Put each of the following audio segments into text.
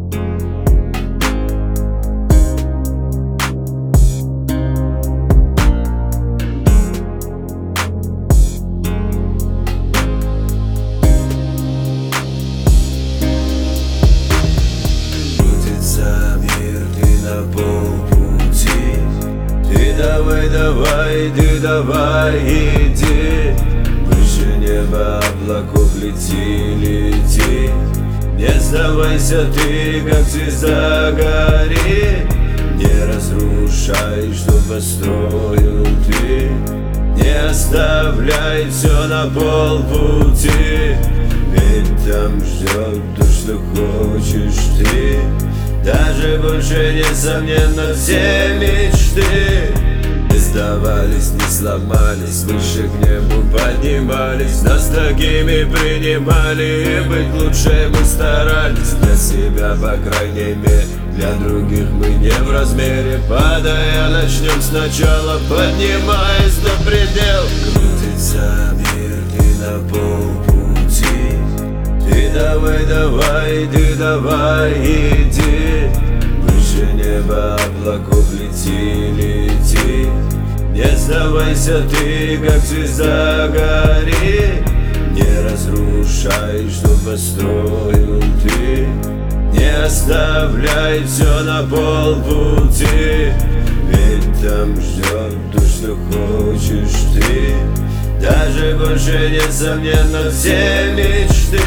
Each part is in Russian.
На полпути. Ты давай, давай, ты давай, иди выше неба облаков, лети, лети. Не сдавайся ты, как звезда, гори. Не разрушай, что построил ты. Не оставляй все на полпути. Ведь там ждет то, что хочешь ты. Даже больше, несомненно, все мечты не сдавались, не сломались, выше к небу поднимались. Нас такими принимали, и быть лучше мы старались. Для себя, по крайней мере, для других мы не в размере. Падая, начнем сначала, поднимаясь до предела. Крутится мир, ты на полпути. Ты давай, давай, ты давай, иди выше неба облаков, лети, лети. Не сдавайся ты, как звезда, гори. Не разрушай, что построил ты. Не оставляй все на полпути. Ведь там ждет то, что хочешь ты. Даже больше, несомненно, все мечты.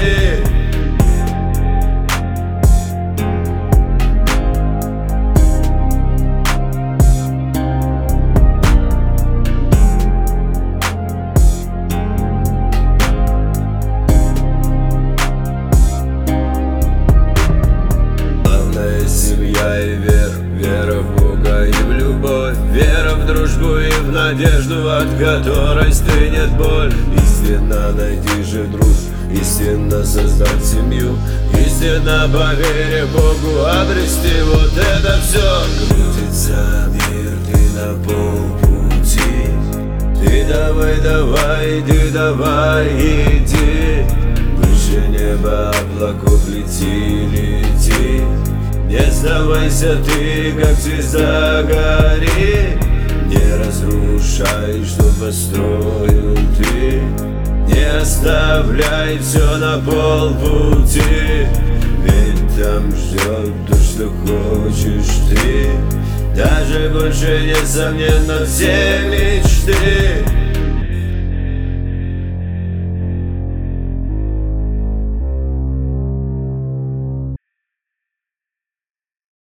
Главное — семья и вера, вера в Бога и в любовь, вера в дружбу и в надежду, от которой стынет боль. Истинно найти же дружбу, истинно создать семью, истинно по вере Богу обрести вот это все. Крутится мир, ты на полпути. Ты давай, давай, ты давай, иди выше неба облаков, лети, лети. Не сдавайся ты, как звезда, гори. Не разрушай, что построил ты. Не оставляй все на полпути. Ведь там ждет то, что хочешь ты. Даже больше, несомненно, все мечты.